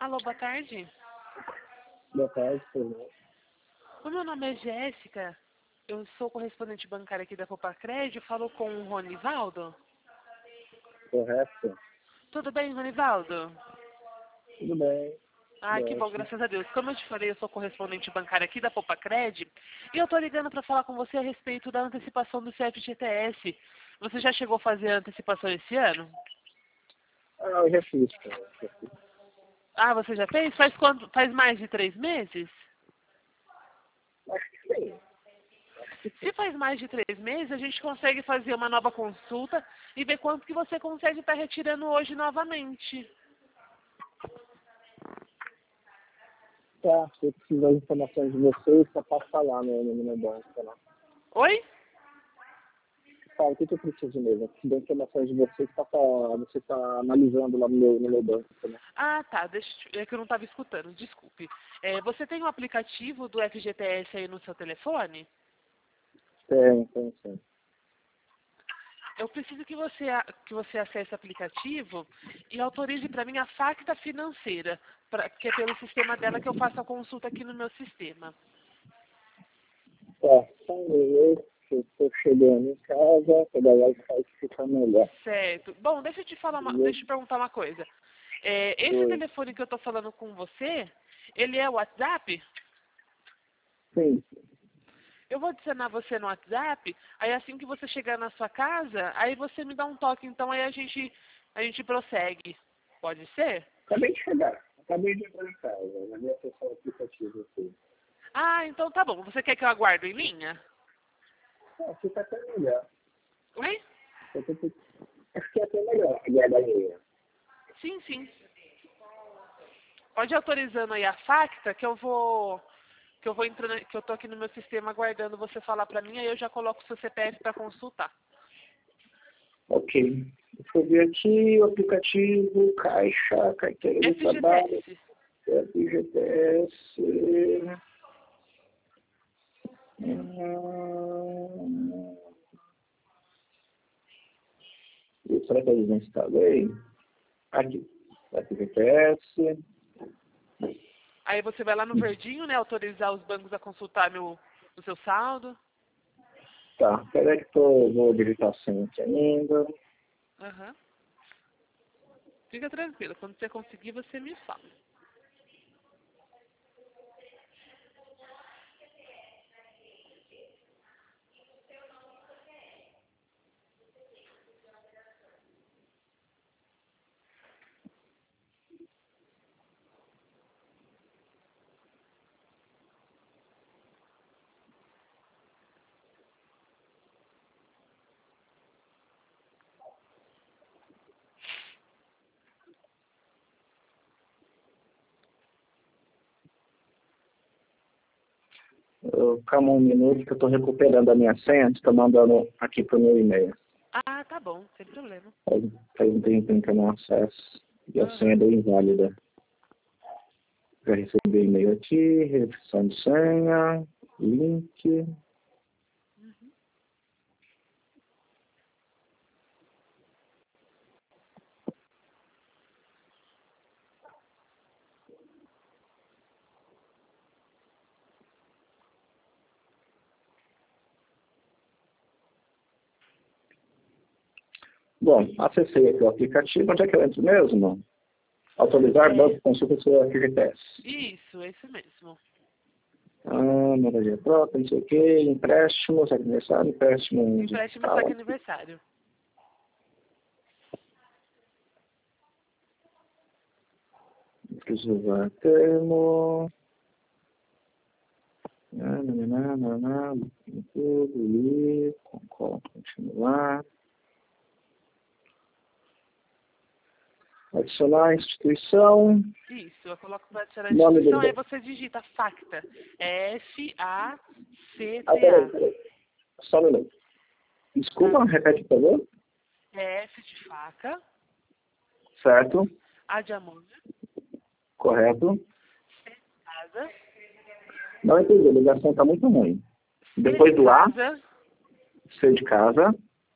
Alô, boa tarde. Boa tarde, por favor. O meu nome é Jéssica. Eu sou correspondente bancária aqui da Popacred. Falo com o Ronivaldo. Correto? Tudo bem, Ronivaldo? Tudo bem. Ah, Tudo que bom, ótimo. graças a Deus. Como eu te falei, eu sou correspondente bancária aqui da Popacred. E eu tô ligando para falar com você a respeito da antecipação do CFGTS. Você já chegou a fazer a antecipação esse ano? Ah, eu já fiz, cara. Já fiz. Ah, você já fez? Faz quanto? Faz mais de 3 meses? Acho que sim. Se faz mais de 3 meses, a gente consegue fazer uma nova consulta e ver quanto que você consegue estar retirando hoje novamente. Tá, se eu precisar de informações de vocês, só passar lá no meu banco, né? Oi? Fala, o que eu preciso mesmo? Eu preciso de informações de vocês, você tá analisando lá no meu banco, né? Ah, tá. É que eu não estava escutando, desculpe. Você tem um aplicativo do FGTS aí no seu telefone? Tem, sim. Eu preciso que você acesse o aplicativo e autorize para mim a Facta Financeira, que é pelo sistema dela que eu faço a consulta aqui no meu sistema. Tá, só um minuto, eu tô chegando em casa, pra daí vai ficar melhor. Certo. Bom, deixa eu te perguntar uma coisa. Esse Oi. telefone que eu estou falando com você, ele é o WhatsApp? Sim, Eu vou adicionar você no WhatsApp, aí assim que você chegar na sua casa, aí você me dá um toque, então aí a gente prossegue. Pode ser? acabei de chegar. Acabei de entrar em casa, na minha acessar o aplicativo aqui. Ah, então tá bom. Você quer que eu aguarde em linha? Ah, fica até melhor. Oi? Acho que é até melhor a guarda-linha. Sim, sim. Pode ir autorizando aí a Facta que eu vou entrando, que eu tô aqui no meu sistema aguardando você falar pra mim, aí eu já coloco o seu CPF para consultar. Ok. Deixa eu ver aqui o aplicativo, caixa, carteira de trabalho, FGTS. FGTS. Será que eles não instalei? Aqui. FGTS. Aí você vai lá no verdinho, né, autorizar os bancos a consultar o seu saldo. Tá, peraí que vou digitar a senha aqui ainda. Aham. Fica tranquilo, quando você conseguir, você me fala. Calma um minuto que eu estou recuperando a minha senha, estou mandando aqui para o meu e-mail. Ah, tá bom, sem problema. Faz um tempinho que eu não acesso e a senha Aham. deu inválida. Já recebi e-mail aqui, restrição de senha, link. Bom, acessei aqui o aplicativo. Onde é que eu entro mesmo? Autorizar É, banco consulta seu FGTS. isso, é isso mesmo. Ah, moradia própria, não sei o quê. Empréstimo, saque aniversário, empréstimo Empréstimo e saque digital. aniversário. Precisar termo. Tudo, li, continuar. Adicionar a instituição. Isso, eu coloco para adicionar a Nome instituição, aí do. você digita Facta. É Ah, FACTA. peraí. Só um minuto. Tá. Desculpa, repete, por favor. É F de faca, Certo, A de amônia, correto. casa, Não entendi, a ligação está muito ruim. C de Depois do A, casa, C de casa,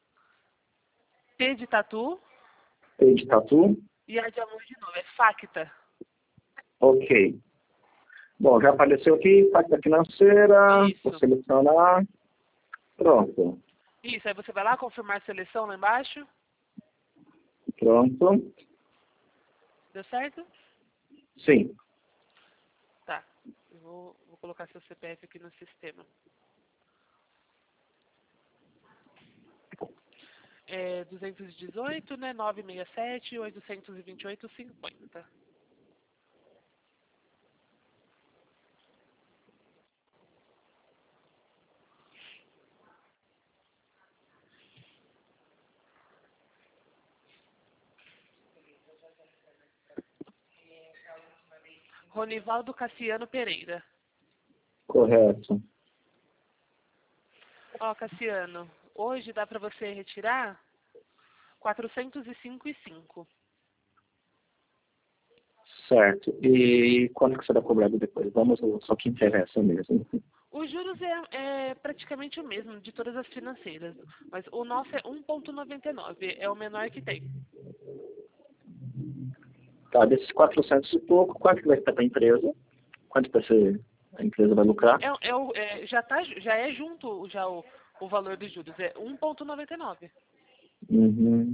T de tatu T de tatu, e A de amor de novo. É Facta. Ok. Bom, já apareceu aqui, pacta financeira, vou Isso. selecionar. Pronto. Isso, aí você vai lá confirmar a seleção lá embaixo. Pronto. Deu certo? Sim. Tá. Eu vou colocar seu CPF aqui no sistema. É 218, né? 967 828 50. Ronivaldo Cassiano Pereira. Correto. Ó, Cassiano, hoje dá para você retirar 405,5. Certo. E quanto que será cobrado depois? Vamos só que interessa mesmo. Os juros é praticamente o mesmo de todas as financeiras, mas o nosso é 1,99, é o menor que tem. Tá, desses 400 e pouco, quanto que vai estar para a empresa? Quanto vai ser, a empresa vai lucrar? Já é junto já o valor dos juros, é 1,99. Uhum.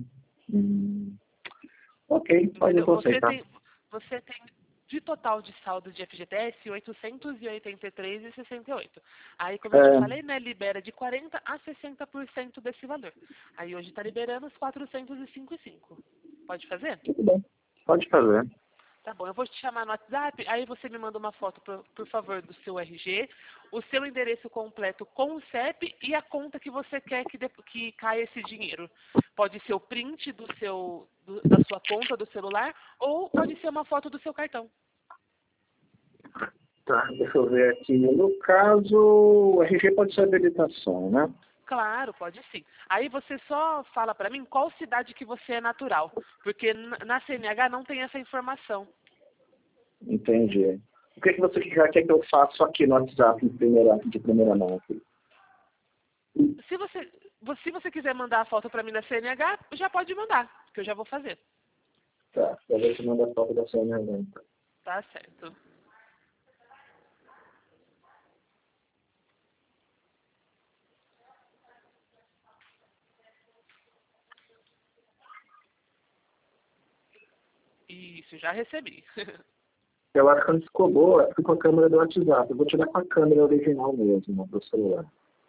Ok, pode Entendeu? aceitar. Você tem de total de saldo de FGTS 883,68. Aí, como eu te falei, né, libera de 40% a 60% desse valor. Aí hoje está liberando os 405,5. Pode fazer? Tudo bem. Pode fazer. Tá bom, eu vou te chamar no WhatsApp, aí você me manda uma foto, por favor, do seu RG, o seu endereço completo com o CEP e a conta que você quer que caia esse dinheiro. Pode ser o print da sua conta do celular ou pode ser uma foto do seu cartão. Tá, deixa eu ver aqui. No caso, o RG pode ser habilitação, né? Claro, pode sim. Aí você só fala para mim qual cidade que você é natural, porque na CNH não tem essa informação. Entendi. O que você já quer que eu faça aqui no WhatsApp de primeira mão? Aqui? Se você quiser mandar a foto para mim da CNH, já pode mandar, que eu já vou fazer. Tá, talvez você manda a foto da sua minha então. Tá certo. Isso, já recebi. Eu acho que não ficou boa, ficou com a câmera do WhatsApp. Eu vou tirar com a câmera original mesmo, do celular.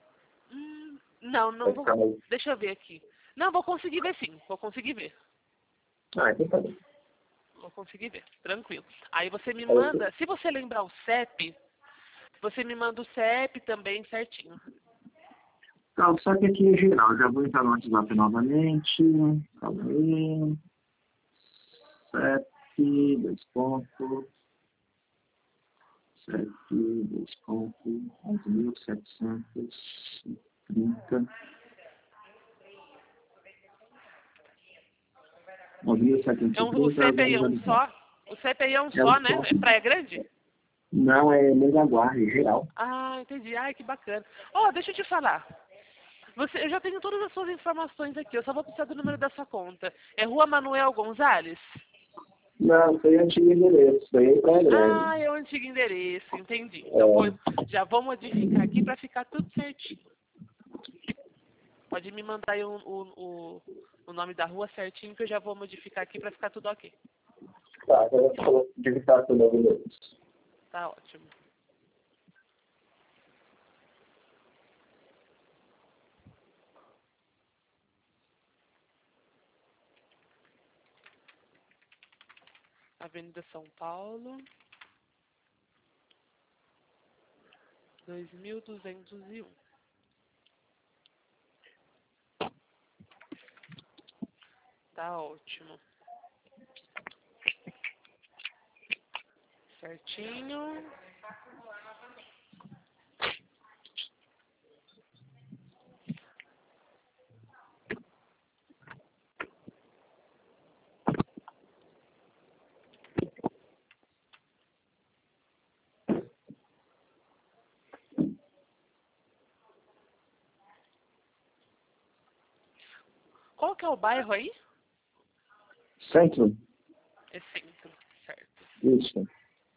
Não Vai vou. ficar mais... Deixa eu ver aqui. Não, vou conseguir ver sim. Vou conseguir ver. Ah, então tá bom. Vou conseguir ver. Tranquilo. Aí você me Aí eu- manda, se você lembrar o CEP, você me manda o CEP também certinho. Tá, só que aqui em geral, já vou entrar no WhatsApp novamente. Calma aí. 7, 2 pontos. 7, 2 pontos. 11.730. O 11.730, CEP aí é vamos um avisar. só? O CEP aí é um É o só, né? só. É Praia Grande? Não, é mega guarda, em geral. Ah, entendi. Ai, que bacana. Ó, deixa eu te falar. Eu já tenho todas as suas informações aqui. Eu só vou precisar do número da sua conta. É Rua Manuel Gonzalez? Não, foi antigo endereço, foi aí pra grande. Ah, é o antigo endereço, entendi. Então É, já vou modificar aqui para ficar tudo certinho. Pode me mandar aí o nome da rua certinho que eu já vou modificar aqui para ficar tudo ok. tá, agora eu vou digitar tudo novo endereço. Tá ótimo. Avenida São Paulo, 2201. Tá ótimo. Certinho. Qual que é o bairro aí? Centro? É centro, certo. Isso.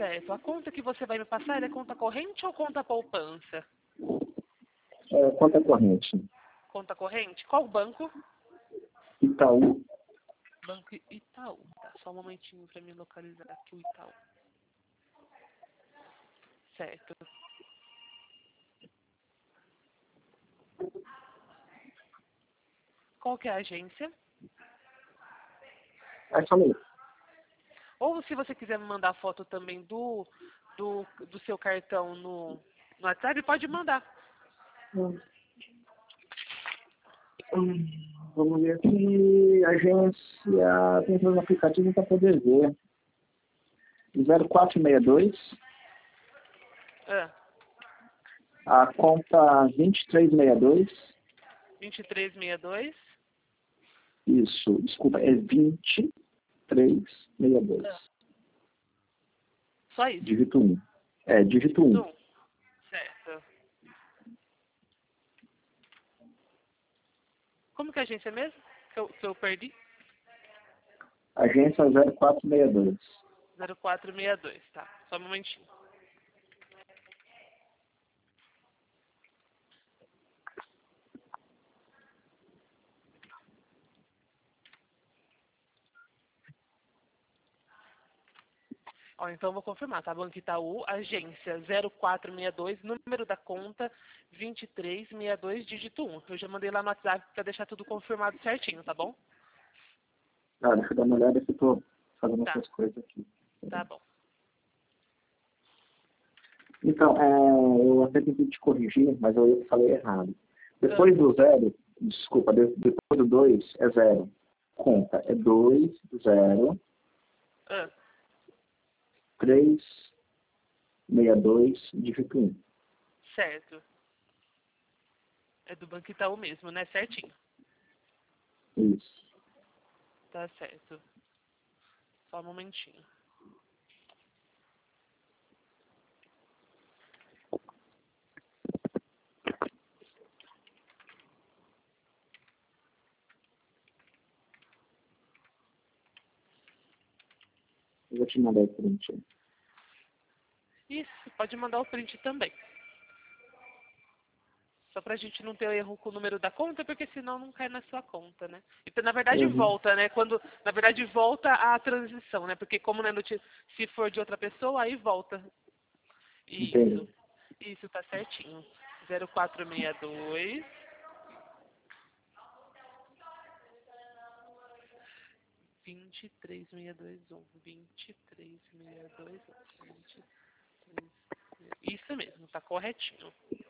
Certo. A conta que você vai me passar é conta corrente ou conta poupança? Conta corrente. Conta corrente? Qual banco? Itaú. Banco Itaú. Tá, só um momentinho para me localizar aqui o Itaú. Certo. Qual que é a agência? Só um minuto. Ou se você quiser me mandar foto também do seu cartão no WhatsApp, pode mandar. Vamos ver aqui. Agência. Tem no aplicativo para poder ver. 0462. Ah, A conta 2362. 2362. Isso, desculpa, é 2362. Ah, só isso. Dígito 1. Dígito 1. Certo. Como que é a agência mesmo? Que eu perdi? Agência 0462. 0462, tá. Só um momentinho. Ó, então eu vou confirmar, tá? Banco Itaú, agência 0462, número da conta 2362, dígito 1. Eu já mandei lá no WhatsApp para deixar tudo confirmado certinho, tá bom? Deixa eu dar uma olhada que eu tô fazendo Tá, outras coisas aqui. tá bom. Então, eu até tentei te corrigir, mas eu falei errado. Depois Ah, do 0, desculpa, depois do 2 é 0. Conta é 2, 0, ah, 3, 62, dígito 1. certo. É do Banco Itaú mesmo, né? Certinho. Isso. Tá certo. Só um momentinho. Eu vou te mandar o print. Isso, pode mandar o print também. Só pra gente não ter erro com o número da conta, porque senão não cai na sua conta, né? Então, na verdade, Uhum. volta, né? Na verdade, volta a transição, né? Porque como se for de outra pessoa, aí volta. Isso. Entendi. Isso, tá certinho. 0462. 23621. 23621. Isso mesmo, tá corretinho.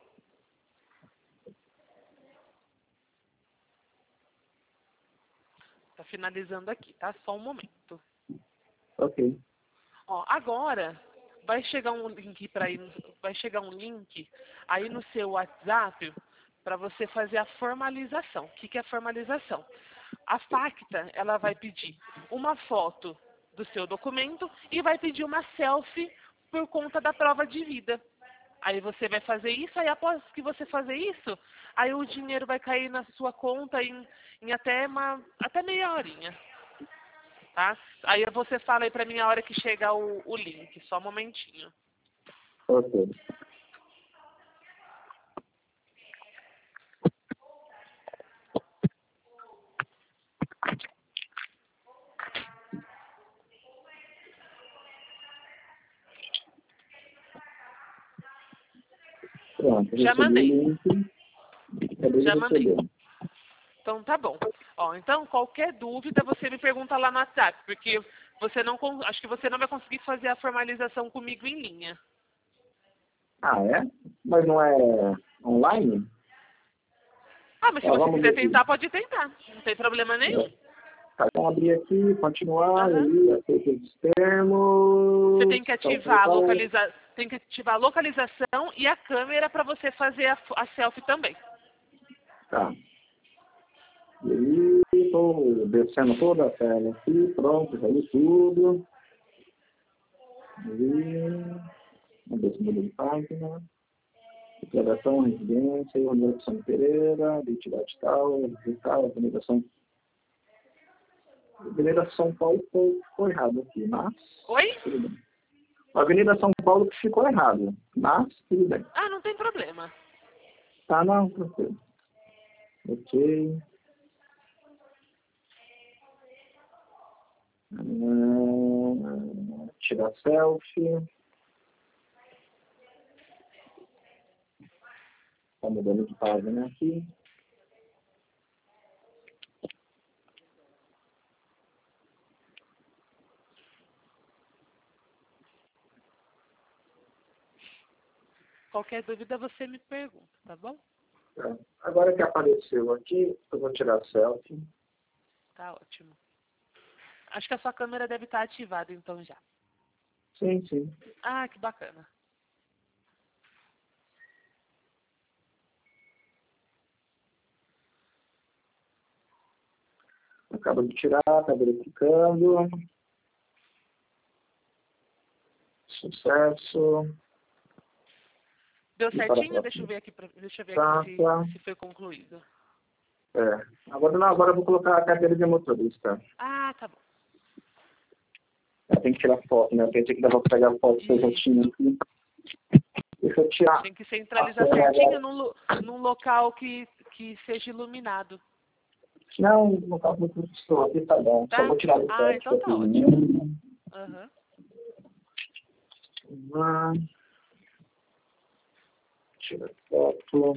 Tá finalizando aqui, tá? Só um momento. Ok. Ó, agora vai chegar um link vai chegar um link aí no seu WhatsApp para você fazer a formalização. O que é a formalização? A Facta, ela vai pedir uma foto do seu documento e vai pedir uma selfie por conta da prova de vida. Aí você vai fazer isso, aí após que você fazer isso, aí o dinheiro vai cair na sua conta em até meia horinha. Tá? Aí você fala aí pra mim a hora que chegar o link, só um momentinho. Ok. Pronto, Já recebi mandei, o link. Acabei de já mandei. receber. Então tá bom. Ó, então qualquer dúvida você me pergunta lá no WhatsApp, porque acho que você não vai conseguir fazer a formalização comigo em linha. É? Mas não é online? Ah, mas se você Vamos ver quiser aqui. tentar, pode tentar. Não tem problema nenhum. Tá, vamos abrir aqui, continuar, Aham. aí, aceita os Você termos, tem que ativar a localização e a câmera para você fazer a selfie também. tá. E aí, estou descendo toda a tela aqui, pronto, já li tudo. E, vamos ver se muda de página. Declaração, residência, organização Pereira, identidade tal, organização. Pereira São Paulo foi errado aqui, mas Oi? tudo bem. Avenida São Paulo que ficou errado, mas tudo bem. Ah, não tem problema. Tá, não, tranquilo. Ok. Tirar selfie. Tá mudando de página aqui. Qualquer dúvida você me pergunta, tá bom? Tá. Agora que apareceu aqui, eu vou tirar selfie. Tá ótimo. Acho que a sua câmera deve estar ativada então já. Sim, sim. Ah, que bacana. Acaba de tirar, tá verificando. Sucesso. Deu E para a certinho? Deixa próxima eu ver aqui, deixa eu ver aqui etapa. se foi concluído. Agora não, agora eu vou colocar a carteira de motorista. Ah, tá bom. Tem que tirar foto, né? Eu pensei que dava pra pegar foto que eu já tinha aqui. Deixa eu tirar. Tem que centralizar certinho num local que seja iluminado. Não, no caso do professor, aqui tá bom. Tá? Só vou tirar do Ah, teste. então tá ótimo. Aham. Tira foto.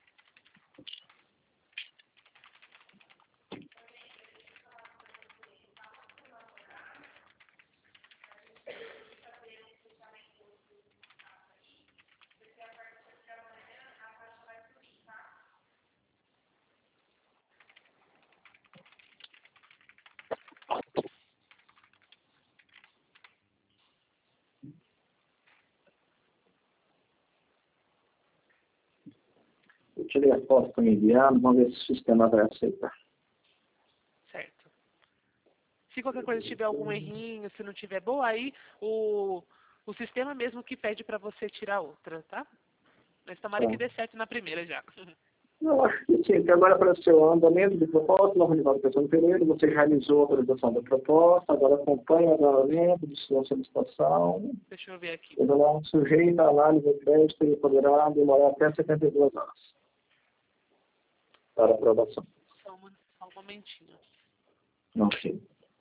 Eu tirei a foto para me enviar, vamos ver se o sistema vai aceitar. Certo. Se qualquer coisa tiver algum errinho, se não tiver boa, aí o sistema mesmo que pede para você tirar outra, tá? Mas tomara que dê certo na primeira já. Eu acho que sim, que agora apareceu o andamento de proposta, novo nível de Pessoa Pereira, você já realizou a autorização da proposta, agora acompanha o andamento de sua solicitação. Deixa eu ver aqui. Sujeito à análise de crédito e poderá demorar até 72 horas para aprovação. Só um momentinho. Não sei.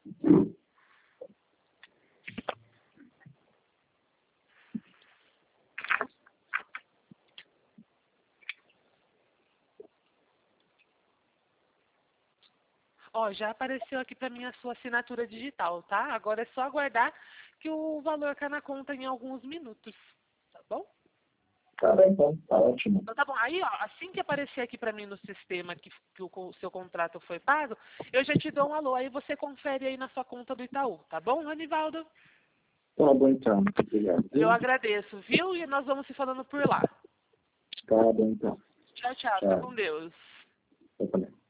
Ó, já apareceu aqui para mim a sua assinatura digital, tá? Agora é só aguardar que o valor cai na conta em alguns minutos, tá bom? Tá bem, então. Tá ótimo. Então tá bom. Aí, ó, assim que aparecer aqui para mim no sistema que o seu contrato foi pago, eu já te dou um alô. Aí você confere aí na sua conta do Itaú, tá bom, Ranivaldo? Tá bom, então. Muito obrigado. Eu agradeço, viu? E nós vamos se falando por lá. Tá bom, então. Tchau, tchau. Fica com Deus. Eu também.